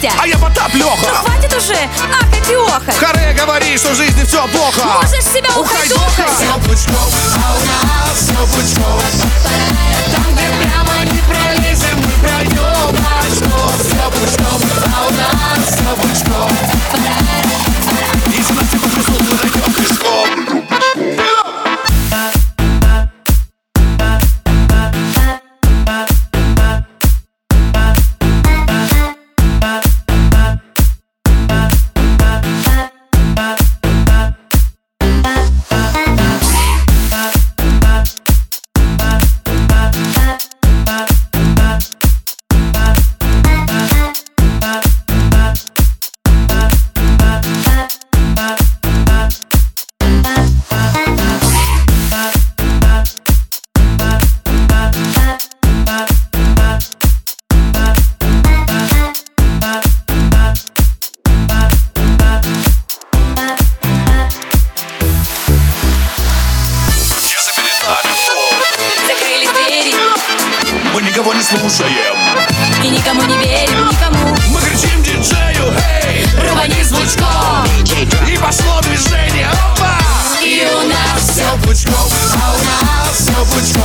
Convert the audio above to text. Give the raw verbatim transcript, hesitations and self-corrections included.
Костя. А я Потап Леха. Ну хватит уже ахать и охать. Харе говорит, что в жизни все плохо. Можешь себя ухайдухать. Все пучком, а у нас все пучком. Там, где прямо не пролезем, мы пройдем очком. Все пучком, а у нас все пучком. Если нас всех потрясут, мы дойдем пешком. Мы никого не слушаем и никому не верим, никому. Мы кричим диджею, эй, рвани звучком. И пошло движение, опа! И у нас все пучком, а у нас все пучком.